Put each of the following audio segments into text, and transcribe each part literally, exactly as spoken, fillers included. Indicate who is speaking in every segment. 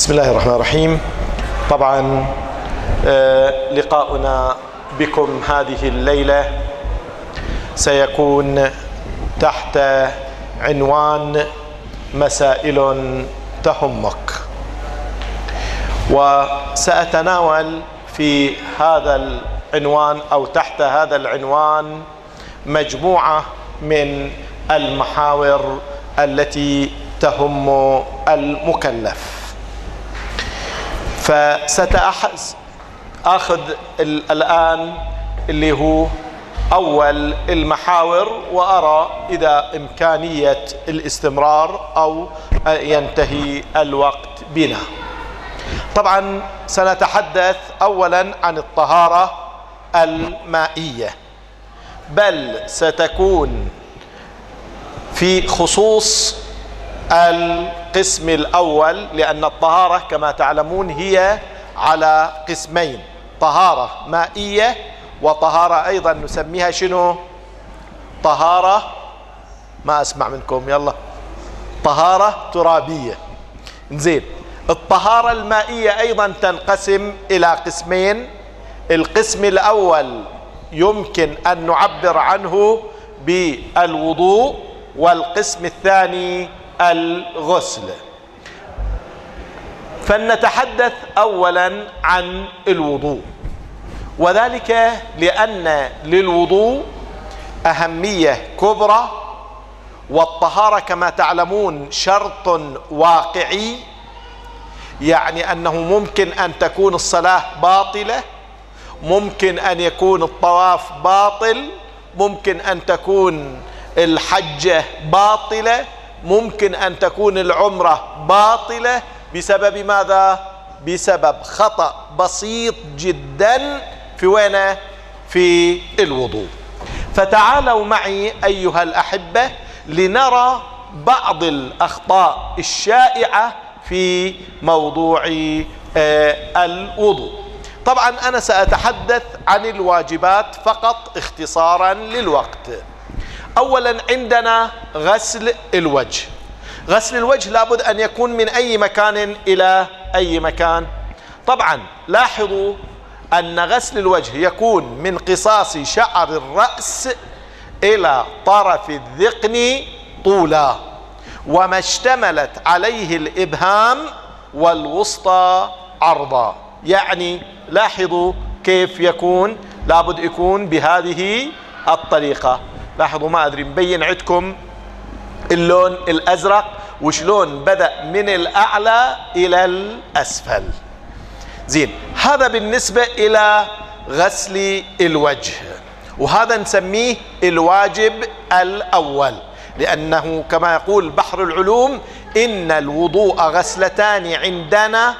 Speaker 1: بسم الله الرحمن الرحيم. طبعا لقاؤنا بكم هذه الليلة سيكون تحت عنوان مسائل تهمك، وسأتناول في هذا العنوان أو تحت هذا العنوان مجموعة من المحاور التي تهم المكلف. فسأخذ الآن اللي هو أول المحاور، وأرى إذا إمكانية الاستمرار أو ينتهي الوقت بنا. طبعا سنتحدث أولا عن الطهارة المائية، بل ستكون في خصوص القسم الأول، لأن الطهارة كما تعلمون هي على قسمين: طهارة مائية وطهارة أيضا نسميها شنو؟ طهارة ما أسمع منكم، يلا طهارة ترابية. زين، الطهارة المائية أيضا تنقسم إلى قسمين. القسم الأول يمكن أن نعبر عنه بالوضوء، والقسم الثاني الغسل. فلنتحدث أولا عن الوضوء، وذلك لأن للوضوء أهمية كبرى، والطهارة كما تعلمون شرط واقعي، يعني أنه ممكن أن تكون الصلاة باطلة، ممكن أن يكون الطواف باطل، ممكن أن تكون الحجة باطلة، ممكن أن تكون العمرة باطلة بسبب ماذا؟ بسبب خطأ بسيط جدا في وين؟ في الوضوء. فتعالوا معي أيها الأحبة لنرى بعض الأخطاء الشائعة في موضوع الوضوء. طبعا أنا سأتحدث عن الواجبات فقط اختصارا للوقت. أولا عندنا غسل الوجه. غسل الوجه لابد أن يكون من أي مكان إلى أي مكان. طبعا لاحظوا أن غسل الوجه يكون من قصاص شعر الرأس إلى طرف الذقن طولا، وما اشتملت عليه الإبهام والوسطى عرضا. يعني لاحظوا كيف يكون، لابد يكون بهذه الطريقة. لاحظوا، ما أدري مبين عندكم اللون الأزرق وشلون بدأ من الأعلى إلى الأسفل. زين، هذا بالنسبة إلى غسل الوجه، وهذا نسميه الواجب الأول، لأنه كما يقول بحر العلوم: إن الوضوء غسلتان عندنا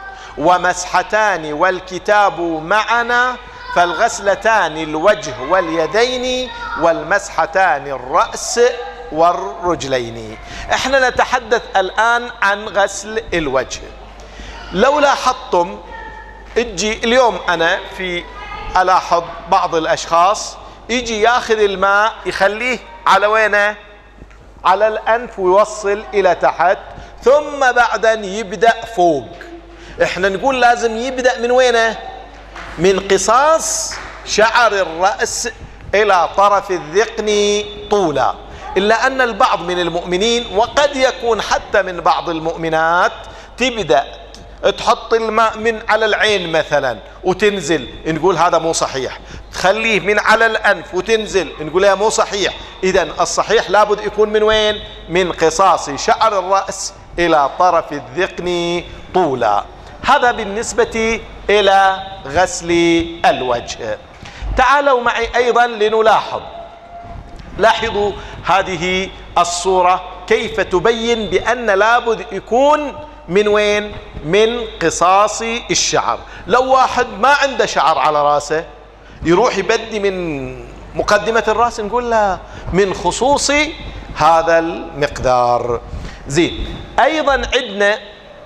Speaker 1: ومسحتان والكتاب معنا، فالغسلتان الوجه واليدين والمسحتان الرأس والرجلين. احنا نتحدث الآن عن غسل الوجه. لو لاحظتم اجي اليوم أنا في ألاحظ بعض الأشخاص يجي ياخذ الماء يخليه على وينه؟ على الأنف ويوصل إلى تحت، ثم بعدا يبدأ فوق. احنا نقول لازم يبدأ من وينه؟ من قصاص شعر الرأس إلى طرف الذقن طولا. إلا أن البعض من المؤمنين، وقد يكون حتى من بعض المؤمنات، تبدأ تحط الماء من على العين مثلا وتنزل، نقول هذا مو صحيح. تخليه من على الأنف وتنزل، نقول هذا مو صحيح. إذن الصحيح لابد يكون من وين؟ من قصاص شعر الرأس إلى طرف الذقن طولا. هذا بالنسبة إلى غسل الوجه. تعالوا معي أيضا لنلاحظ، لاحظوا هذه الصورة كيف تبين بأن لابد يكون من وين؟ من قصاص الشعر. لو واحد ما عنده شعر على راسه يروح يبدي من مقدمة الرأس، نقول لا، من خصوص هذا المقدار. زين، أيضا عندنا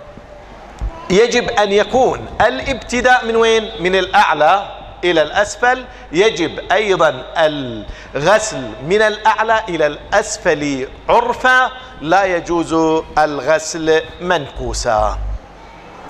Speaker 1: يجب أن يكون الابتداء من وين؟ من الأعلى إلى الأسفل. يجب أيضا الغسل من الأعلى إلى الأسفل عرفا، لا يجوز الغسل منكوسا.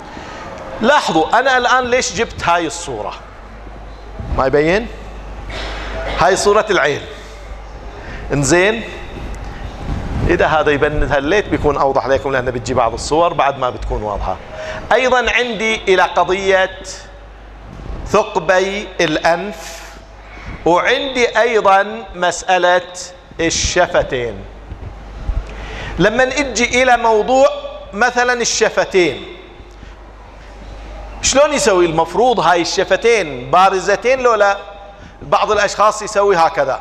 Speaker 1: لاحظوا أنا الآن ليش جبت هاي الصورة؟ ما يبين؟ هاي صورة العين. انزين، إذا هذا يبين هالليت بيكون أوضح لكم، لأن بتجي بعض الصور بعد ما بتكون واضحة. أيضا عندي إلى قضية ثقبي الأنف، وعندي أيضا مسألة الشفتين. لما نجي إلى موضوع مثلا الشفتين، شلون يسوي؟ المفروض هاي الشفتين بارزتين لو لا؟ بعض الأشخاص يسوي هكذا.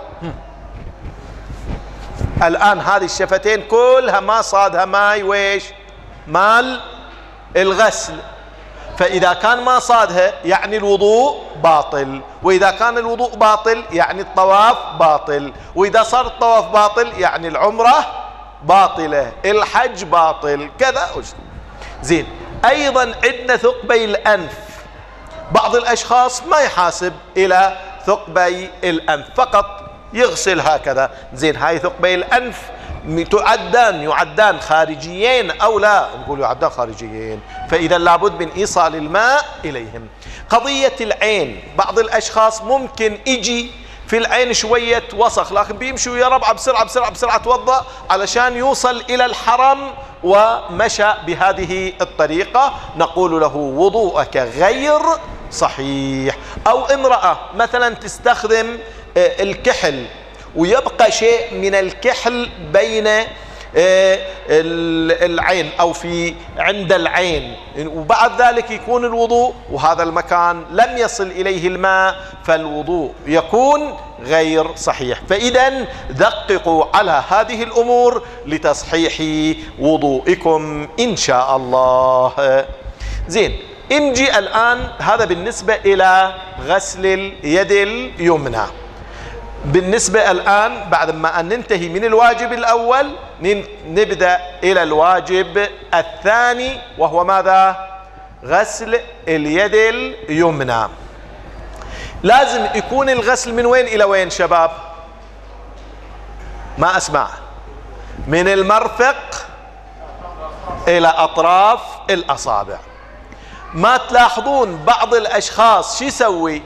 Speaker 1: الآن هذه الشفتين كلها ما صادها ماي ويش؟ مال الغسل. فإذا كان ما صادها يعني الوضوء باطل، وإذا كان الوضوء باطل يعني الطواف باطل، وإذا صار الطواف باطل يعني العمرة باطلة، الحج باطل، كذا. زين، أيضا عندنا ثقبي الأنف. بعض الأشخاص ما يحاسب إلى ثقبي الأنف، فقط يغسل هكذا. زين، هاي ثقبي الأنف تعدان يعدان خارجيين أو لا؟ نقول يعدان خارجيين، فإذا لابد من إيصال الماء إليهم. قضية العين، بعض الأشخاص ممكن يجي في العين شوية وسخ، لكن بيمشي ويا ربعه بسرعة بسرعة بسرعة توضأ علشان يوصل إلى الحرم ومشى بهذه الطريقة، نقول له وضوءك غير صحيح. أو امرأة مثلا تستخدم الكحل ويبقى شيء من الكحل بين العين أو في عند العين، وبعد ذلك يكون الوضوء وهذا المكان لم يصل إليه الماء، فالوضوء يكون غير صحيح. فإذا دققوا على هذه الأمور لتصحيح وضوئكم إن شاء الله. زين، نجي الآن، هذا بالنسبة إلى غسل اليد اليمنى. بالنسبة الآن بعد ما أن ننتهي من الواجب الأول نبدأ إلى الواجب الثاني، وهو ماذا؟ غسل اليد اليمنى. لازم يكون الغسل من وين إلى وين شباب؟ ما أسمع. من المرفق إلى أطراف الأصابع. ما تلاحظون بعض الأشخاص شو يسوي؟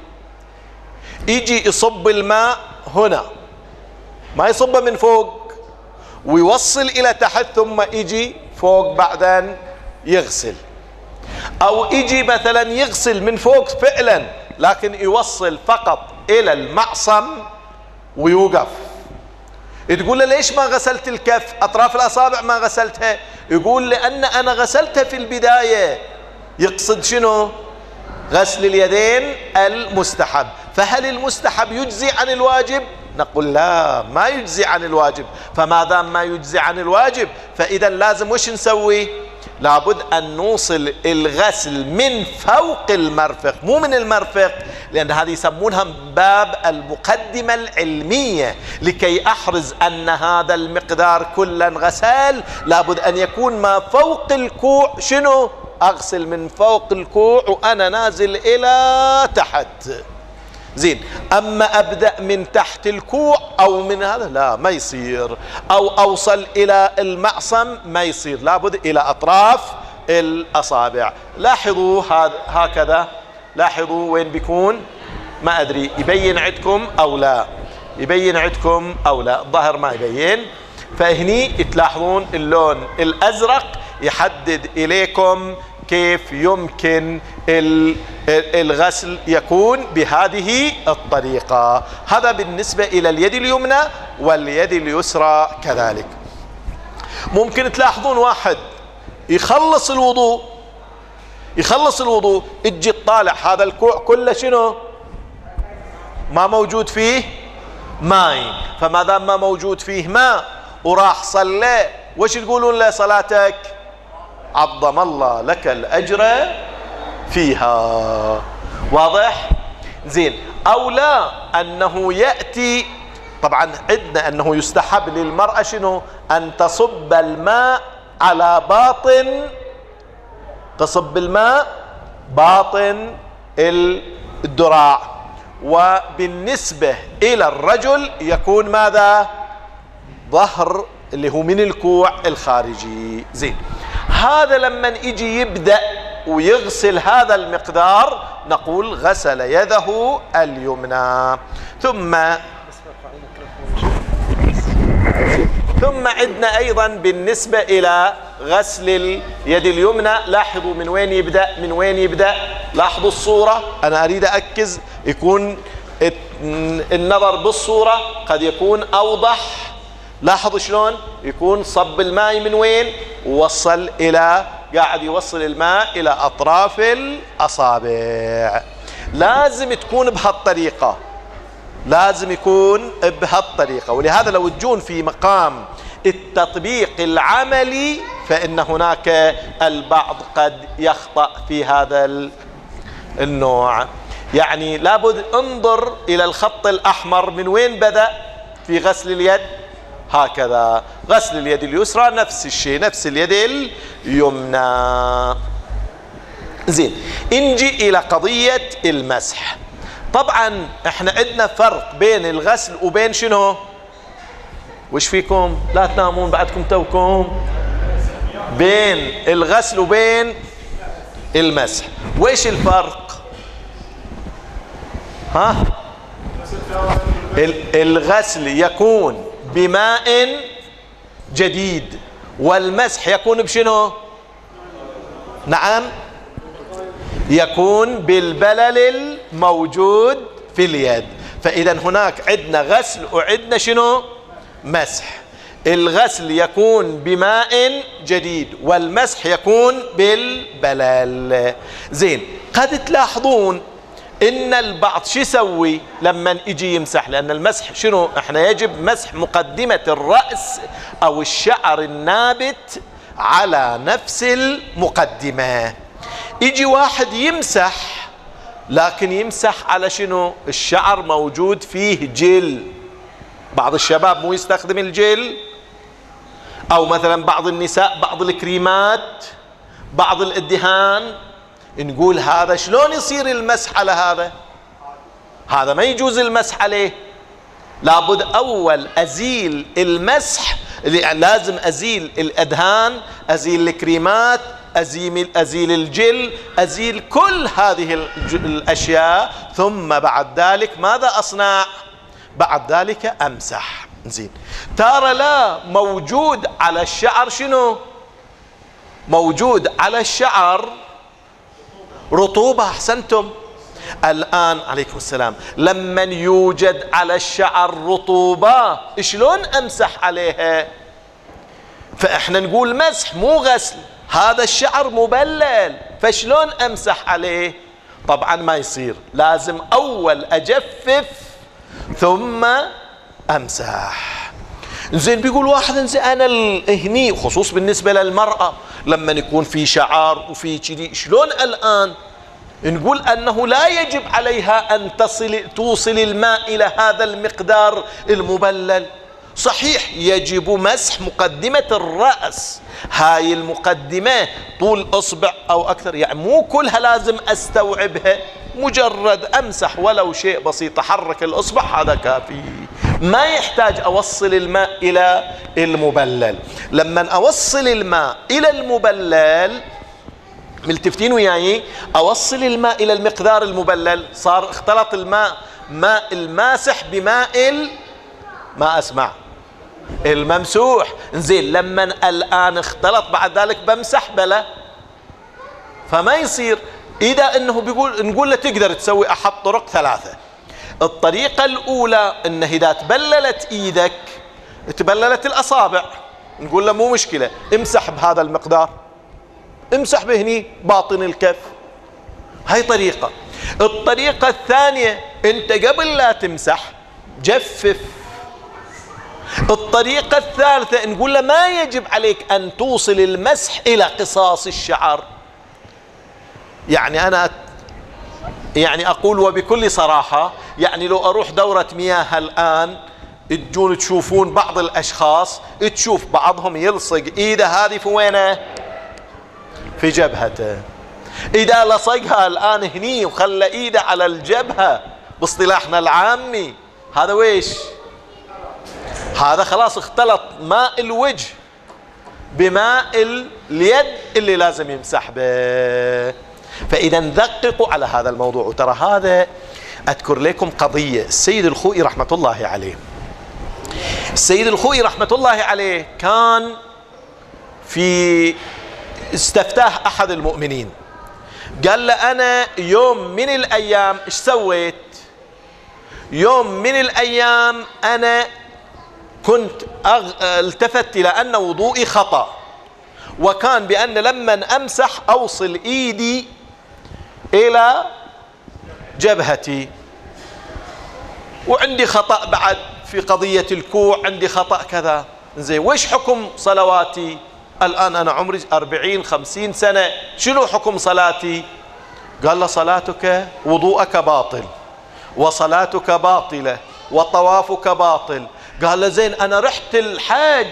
Speaker 1: يجي يصب الماء هنا، ما يصبه من فوق ويوصل إلى تحت ثم يجي فوق بعدين يغسل، أو يجي مثلا يغسل من فوق فعلا لكن يوصل فقط إلى المعصم ويوقف. تقول له ليش ما غسلت الكف؟ أطراف الأصابع ما غسلتها؟ يقول لأن أنا غسلتها في البداية. يقصد شنو؟ غسل اليدين المستحب. فهل المستحب يجزي عن الواجب؟ نقول لا، ما يجزي عن الواجب. فما دام ما يجزي عن الواجب فإذا لازم وش نسوي؟ لابد أن نوصل الغسل من فوق المرفق مو من المرفق، لأن هذه يسمونها باب المقدمة العلمية. لكي أحرز أن هذا المقدار كلا غسال لابد أن يكون ما فوق الكوع شنو؟ أغسل من فوق الكوع وأنا نازل إلى تحت. زين، أما أبدأ من تحت الكوع أو من هذا لا، ما يصير. أو أوصل إلى المعصم ما يصير، لابد إلى أطراف الأصابع. لاحظوا هكذا، لاحظوا وين بيكون، ما أدري يبين عندكم أو لا، يبين عندكم أو لا، الظاهر ما يبين. فهني تلاحظون اللون الأزرق يحدد إليكم كيف يمكن الغسل يكون بهذه الطريقة. هذا بالنسبة إلى اليد اليمنى، واليد اليسرى كذلك. ممكن تلاحظون واحد يخلص الوضوء يخلص الوضوء تجي تطالع هذا الكوع كله شنو؟ ما موجود فيه ماء. فما دام ما موجود فيه ماء وراح صلى، وش تقولون له؟ صلاتك عظم الله لك الأجر فيها. واضح؟ زين. أو لا، أنه يأتي، طبعا عندنا أنه يستحب للمرأة شنو؟ أن تصب الماء على باطن، تصب الماء باطن الذراع. وبالنسبة إلى الرجل يكون ماذا؟ ظهر اللي هو من الكوع الخارجي. زين، هذا لما يجي يبدأ ويغسل هذا المقدار نقول غسل يده اليمنى. ثم ثم عندنا أيضا بالنسبة إلى غسل اليد اليمنى، لاحظوا من وين يبدأ من وين يبدأ لاحظوا الصورة، أنا أريد أركز يكون النظر بالصورة قد يكون أوضح. لاحظوا شلون يكون صب الماء من وين ووصل إلى قاعد يوصل الماء إلى أطراف الأصابع. لازم تكون بهالطريقة، لازم يكون بهالطريقة. ولهذا لو تجون في مقام التطبيق العملي فإن هناك البعض قد يخطأ في هذا النوع. يعني لابد انظر إلى الخط الأحمر من وين بدأ في غسل اليد، هكذا غسل اليد اليسرى نفس الشيء نفس اليد اليمنى. زين، نجي إلى قضية المسح. طبعا احنا عندنا فرق بين الغسل وبين شنو؟ وش فيكم لا تنامون بعدكم توكم؟ بين الغسل وبين المسح. ويش الفرق؟ ها؟ الغسل يكون بماء جديد والمسح يكون بشنو؟ نعم، يكون بالبلل الموجود في اليد. فإذا هناك عندنا غسل وعندنا شنو؟ مسح. الغسل يكون بماء جديد والمسح يكون بالبلل. زين، قد تلاحظون إن البعض شو يسوي لما يجي يمسح؟ لأن المسح شنو؟ احنا يجب مسح مقدمة الرأس أو الشعر النابت على نفس المقدمة. يجي واحد يمسح لكن يمسح على شنو؟ الشعر موجود فيه جل. بعض الشباب مو يستخدم الجل، أو مثلا بعض النساء بعض الكريمات بعض الادهان. نقول هذا شلون يصير المسح على هذا؟ هذا ما يجوز المسح عليه. لابد أول أزيل المسح، لازم أزيل الأدهان، أزيل الكريمات، أزيل, أزيل الجل، أزيل كل هذه الأشياء، ثم بعد ذلك ماذا أصنع؟ بعد ذلك أمسح. زين، ترى لا موجود على الشعر شنو؟ موجود على الشعر رطوبة. أحسنتم. الآن عليكم السلام، لما يوجد على الشعر رطوبة شلون أمسح عليها؟ فإحنا نقول مسح مو غسل، هذا الشعر مبلل فشلون أمسح عليه؟ طبعا ما يصير، لازم أول أجفف ثم أمسح. زين، بيقول واحد زين أنا هني خصوص بالنسبة للمرأة لما يكون في شعر وفي كذي شلون الآن؟ نقول أنه لا يجب عليها أن تصل توصل الماء إلى هذا المقدار المبلل. صحيح يجب مسح مقدمة الرأس، هاي المقدمة طول أصبع أو أكثر، يعني مو كلها لازم أستوعبها، مجرد أمسح ولو شيء بسيط أحرك الأصبع هذا كافي، ما يحتاج أوصل الماء إلى المبلل. لما أوصل الماء إلى المبلل ملتفتين وياي، أوصل الماء إلى المقدار المبلل، صار اختلط الماء ماء الماسح بماء ال... ما أسمع الممسوح. زين، لما الآن اختلط بعد ذلك بمسح بلا، فما يصير. إذا أنه بيقول نقول له تقدر تسوي أحد طرق ثلاثة. الطريقة الأولى أنه إذا تبللت إيدك تبللت الأصابع، نقول له مو مشكلة امسح بهذا المقدار، امسح بهني باطن الكف، هاي طريقة. الطريقة الثانية أنت قبل لا تمسح جفف. الطريقة الثالثة نقول له ما يجب عليك أن توصل المسح إلى قصاص الشعر. يعني أنا يعني أقول وبكل صراحة، يعني لو أروح دورة مياه الآن تجون تشوفون بعض الأشخاص تشوف بعضهم يلصق إيده هذه في وينه؟ في جبهته. إذا لصقها الآن هني وخلى إيده على الجبهة باصطلاحنا العامي، هذا ويش؟ هذا خلاص اختلط ماء الوجه بماء اليد اللي لازم يمسح به. فإذا دققوا على هذا الموضوع. وترى هذا أذكر لكم قضية السيد الخوئي رحمة الله عليه. السيد الخوئي رحمة الله عليه كان في استفتاه أحد المؤمنين، قال له أنا يوم من الأيام إيش سويت؟ يوم من الأيام أنا كنت أغ... التفت إلى أن وضوئي خطأ، وكان بأن لما أمسح أوصل إيدي إلى جبهتي، وعندي خطأ بعد في قضية الكوع، عندي خطأ كذا. زين وش حكم صلواتي الآن؟ أنا عمري أربعين خمسين سنة، شنو حكم صلاتي؟ قال له صلاتك وضوءك باطل وصلاتك باطلة وطوافك باطل. قال له زين أنا رحت الحج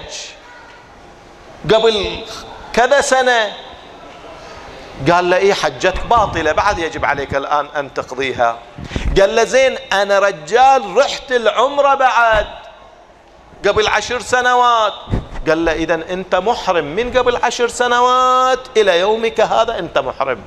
Speaker 1: قبل كذا سنة. قال له إيه حجتك باطلة، بعد يجب عليك الآن أن تقضيها. قال له زين أنا رجال رحت العمرة بعد قبل عشر سنوات. قال له إذن أنت محرم من قبل عشر سنوات إلى يومك هذا، أنت محرم،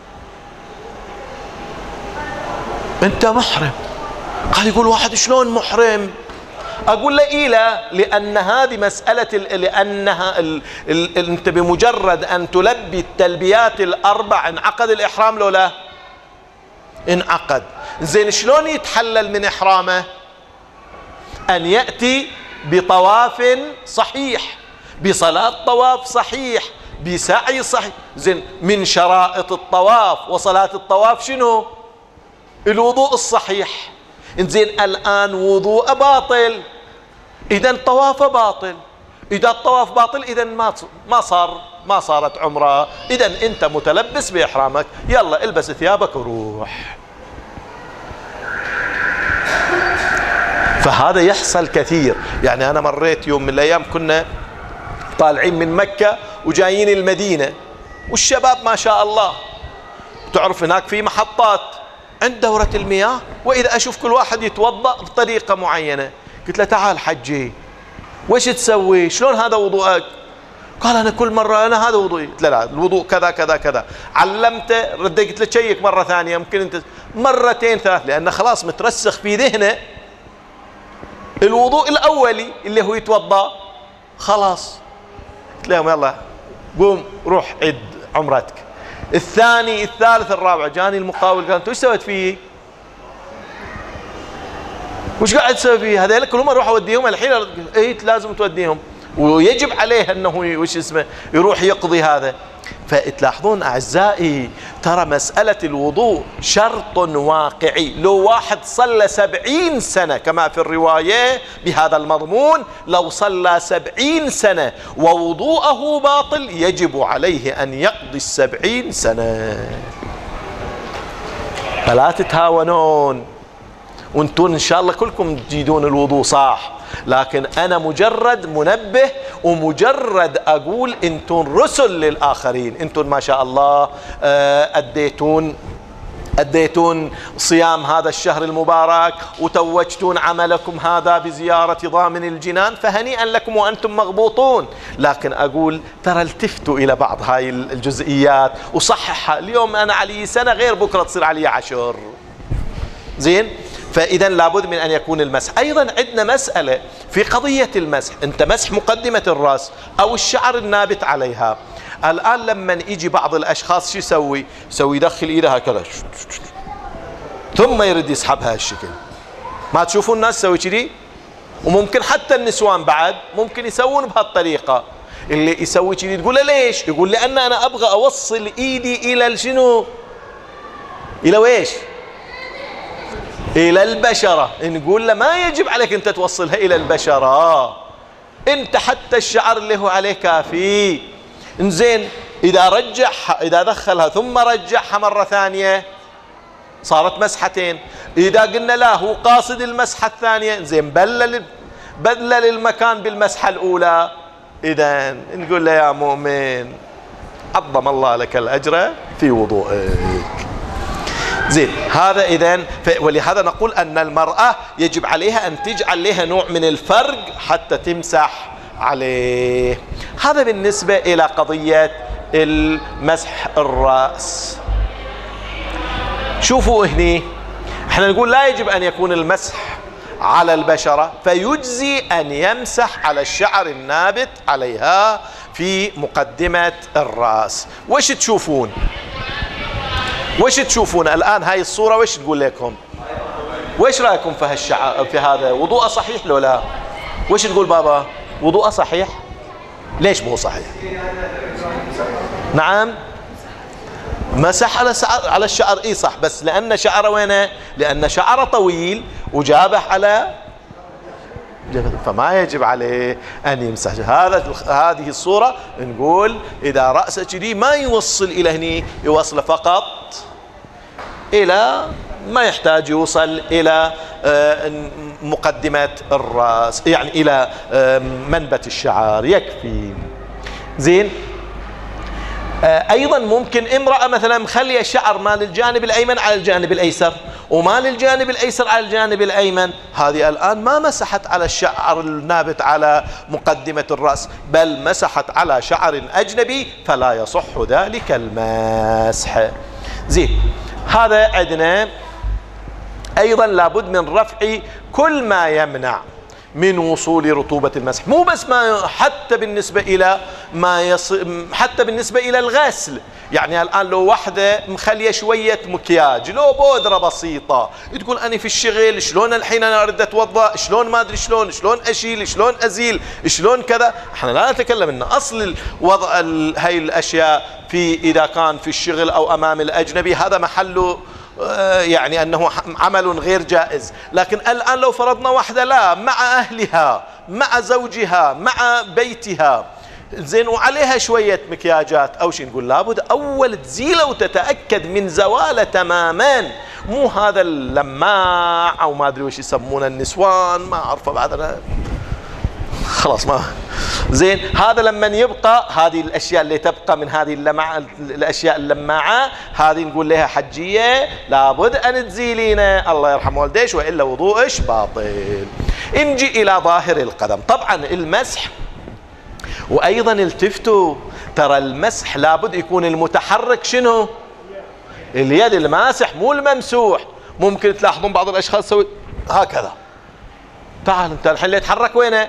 Speaker 1: أنت محرم. قال يقول واحد شلون محرم؟ أقول له إيه لا، لأن هذه مسألة لأنها ال ال أنت بمجرد أن تلبي التلبيات الأربع انعقد الإحرام لو لا؟ انعقد. زين شلون يتحلل من إحرامه؟ أن يأتي بطواف صحيح، بصلاة طواف صحيح، بسعي صحيح. زين من شرائط الطواف وصلاة الطواف شنو؟ الوضوء الصحيح. زين الآن وضوء باطل، إذن طوافه باطل. إذا الطواف باطل إذن ما ما صار ما صارت عمره، إذن أنت متلبس بإحرامك، يلا البس ثيابك وروح. فهذا يحصل كثير. يعني أنا مريت يوم من الأيام كنا طالعين من مكة وجايين المدينة، والشباب ما شاء الله تعرف هناك في محطات عند دورة المياه، وإذا أشوف كل واحد يتوضأ بطريقة معينة، قلت له تعال حجي وش تسوي؟ شلون هذا وضوءك؟ قال أنا كل مرة أنا هذا وضوئي. قلت له لا الوضوء كذا كذا كذا. علمته رديت قلت له شيك مرة ثانية، ممكن أنت مرتين ثلاث، لأنه خلاص مترسخ في ذهنه الوضوء الأولي اللي هو يتوضأ خلاص. قلت لهم يلا قوم روح عد عمرتك. الثاني الثالث الرابع جاني المقاول قال انت وش سويت فيه؟ وش قاعد تسوي فيه؟ هذول كلهم اروح اوديهم الحين. اي لازم توديهم، ويجب عليه انه وش اسمه يروح يقضي هذا. فتلاحظون اعزائي ترى مسألة الوضوء شرط واقعي. لو واحد صلى سبعين سنة كما في الرواية بهذا المضمون، لو صلى سبعين سنة ووضوءه باطل يجب عليه أن يقضي السبعين سنة. فلا تتهاونون، وانتون إن شاء الله كلكم تجيدون الوضوء صح، لكن أنا مجرد منبه ومجرد أقول أنتم رسل للآخرين. أنتم ما شاء الله أديتون أديتون صيام هذا الشهر المبارك، وتوجتون عملكم هذا بزيارة ضامن الجنان، فهنيئا لكم وأنتم مغبوطون. لكن أقول ترى التفتوا إلى بعض هاي الجزئيات وصححها. اليوم أنا علي سنة غير بكرة تصير علي عشر. زين؟ فإذا لابد من أن يكون المسح. أيضا عندنا مسألة في قضية المسح، أنت مسح مقدمة الرأس أو الشعر النابت عليها. الآن لما يجي بعض الأشخاص شو يسوي؟ يسوي يدخل إيده هكذا ثم يرد يسحبها هالشكل. ما تشوفون الناس يسوي كذي؟ وممكن حتى النسوان بعد ممكن يسوون بهالطريقة. اللي يسوي كذي تقول له ليش؟ يقول لأن أنا أبغى أوصل إيدي إلى شنو؟ إلى ويش؟ إلى البشرة. نقول له ما يجب عليك أنت توصلها إلى البشرة، أنت حتى الشعر اللي هو عليه كافي. إنزين إذا رجعها، إذا دخلها ثم رجعها مرة ثانية صارت مسحتين. إذا قلنا لا هو قاصد المسحة الثانية، إنزين بلل بلل المكان بالمسحة الأولى. إذا نقول له يا مؤمن عظم الله لك الأجر في وضوئك. زين هذا إذن. ولهذا نقول أن المرأة يجب عليها أن تجعل لها نوع من الفرق حتى تمسح عليه. هذا بالنسبة إلى قضية المسح الرأس. شوفوا هني احنا نقول لا يجب أن يكون المسح على البشرة، فيجزي أن يمسح على الشعر النابت عليها في مقدمة الرأس. وش تشوفون؟ وش تشوفون الآن هاي الصورة؟ وش تقول لكم؟ وش رأيكم في هالشعر في هذا؟ وضوءه صحيح لو لا؟ وش تقول بابا؟ وضوءه صحيح؟ ليش مو صحيح؟ نعم مسح على شعر على الشعر اي صح، بس لأن شعره وينه؟ لأن شعره طويل وجابه على، فما يجب عليه أن يمسح. هذا هذه الصورة نقول إذا رأسه كذي ما يوصل إلى هني، يوصل فقط إلى ما يحتاج يوصل إلى مقدمة الرأس، يعني إلى منبت الشعر يكفي. زين. أيضا ممكن امرأة مثلا مخلية الشعر مال الجانب الأيمن على الجانب الأيسر ومال الجانب الأيسر على الجانب الأيمن، هذه الآن ما مسحت على الشعر النابت على مقدمة الرأس، بل مسحت على شعر أجنبي، فلا يصح ذلك المسح. زين. هذا عندنا أيضا لابد من رفع كل ما يمنع من وصول رطوبة المسح، مو بس ما، حتى بالنسبة إلى ما يص... حتى بالنسبة إلى الغسل. يعني الآن لو واحدة مخلية شوية مكياج، لو بودرة بسيطة، تقول أنا في الشغل، شلون الحين أنا أريد أتوضأ، شلون ما أدري شلون، شلون أشيل، شلون أزيل، شلون كذا. احنا لا نتكلم إن أصل وضع ال... هاي الأشياء في إذا كان في الشغل أو أمام الأجنبي هذا محله يعني أنه عمل غير جائز. لكن الآن لو فرضنا واحدة لا، مع أهلها، مع زوجها، مع بيتها، زين، وعليها شوية مكياجات أو شيء، نقول لابد أول تزيله وتتأكد من زواله تماما، مو هذا اللماع أو ما أدري وش يسمونه النسوان، ما أعرفه بعد أنا خلاص ما. زين. هذا لما يبقى هذه الاشياء اللي تبقى من هذه اللمع الاشياء اللماعه، هذه نقول لها حجيه لابد ان تزيلينه، الله يرحم والديش، والا وضوءش باطل. نجي الى ظاهر القدم. طبعا المسح، وايضا التفتوا، ترى المسح لابد يكون المتحرك شنو؟ اليد، الماسح مو الممسوح. ممكن تلاحظون بعض الاشخاص يسوي هكذا. تعال انت الحين اللي يتحرك وينه؟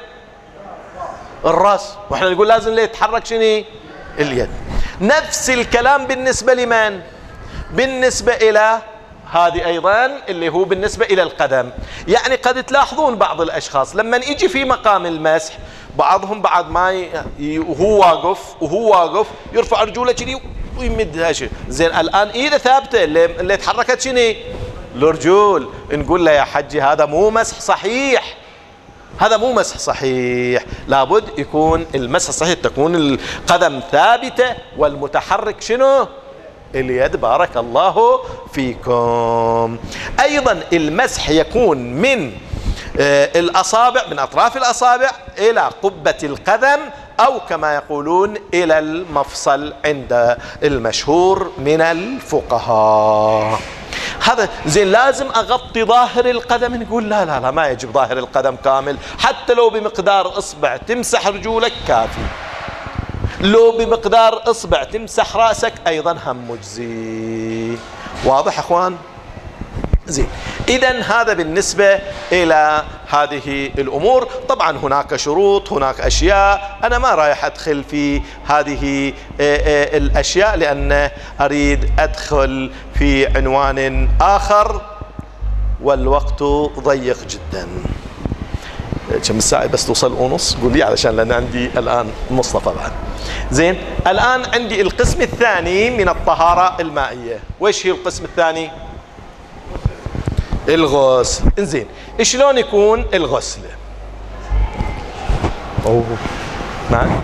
Speaker 1: الراس، واحنا نقول لازم اللي يتحرك شنو؟ اليد. نفس الكلام بالنسبة لمن؟ بالنسبة إلى هذه أيضا اللي هو بالنسبة إلى القدم. يعني قد تلاحظون بعض الأشخاص لما يجي في مقام المسح، بعضهم بعد ما ي... وهو واقف وهو واقف يرفع رجوله كذي ويمدها شيء. زين الآن إيده ثابتة، اللي, اللي تحركت شنو؟ الرجول. نقول له يا حجي هذا مو مسح صحيح، هذا مو مسح صحيح. لابد يكون المسح صحيح، تكون القدم ثابتة والمتحرك شنو؟ اليد. بارك الله فيكم. أيضا المسح يكون من الأصابع، من أطراف الأصابع إلى قبة القدم، أو كما يقولون إلى المفصل عند المشهور من الفقهاء. هذا زين. لازم أغطي ظاهر القدم؟ نقول لا لا لا، ما يجب ظاهر القدم كامل، حتى لو بمقدار إصبع تمسح رجولك كافي، لو بمقدار إصبع تمسح رأسك أيضا هم مجزي. واضح أخوان؟ زين. إذن هذا بالنسبة إلى هذه الأمور. طبعا هناك شروط، هناك أشياء، أنا ما رايح أدخل في هذه الأشياء لأن أريد أدخل في عنوان آخر والوقت ضيق جدا. كم الساعة بس توصل ونص؟ قول لي علشان لأن عندي الآن مصطفى بعد. زين. الآن عندي القسم الثاني من الطهارة المائية. وإيش هي القسم الثاني؟ الغسل. انزين، شلون يكون الغسل؟ اوه نعم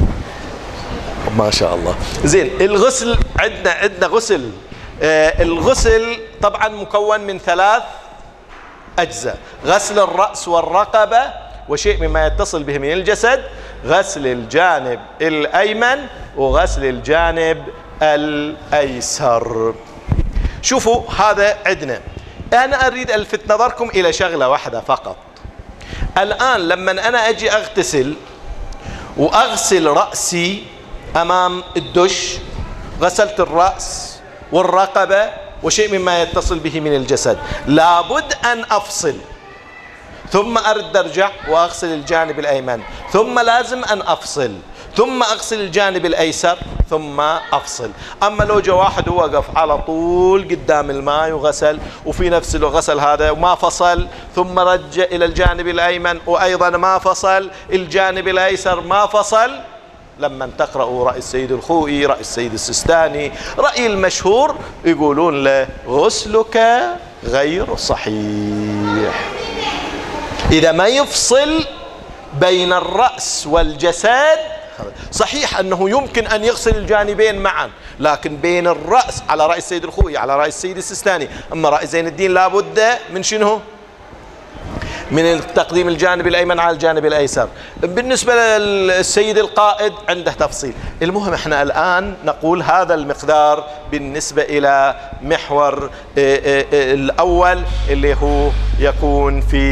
Speaker 1: ما شاء الله. زين. الغسل عندنا عندنا غسل. آه الغسل طبعا مكون من ثلاث اجزاء: غسل الراس والرقبه وشيء مما يتصل به من الجسد، غسل الجانب الايمن، وغسل الجانب الايسر. شوفوا هذا عندنا. أنا أريد ألفت نظركم إلى شغلة واحدة فقط. الآن لما أنا أجي أغتسل وأغسل رأسي أمام الدش، غسلت الرأس والرقبة وشيء مما يتصل به من الجسد، لابد أن أفصل، ثم أرد أرجع وأغسل الجانب الأيمن، ثم لازم أن أفصل، ثم أغسل الجانب الأيسر، ثم أفصل. أما لو جاء واحد وقف على طول قدام الماء وغسل، وفي نفس الغسل هذا وما فصل، ثم رجع إلى الجانب الأيمن وأيضا ما فصل، الجانب الأيسر ما فصل، لما تقرأوا رأي السيد الخوئي، رأي السيد السيستاني، رأي المشهور، يقولون له غسلك غير صحيح. إذا ما يفصل بين الرأس والجسد، صحيح أنه يمكن أن يغسل الجانبين معا، لكن بين الرأس على رأي السيد الخوئي، على رأي السيد السيستاني، أما رأي زين الدين لابد من شنو؟ من تقديم الجانب الأيمن على الجانب الأيسر. بالنسبة للسيد القائد عنده تفصيل. المهم احنا الآن نقول هذا المقدار بالنسبة إلى محور الأول اللي هو يكون في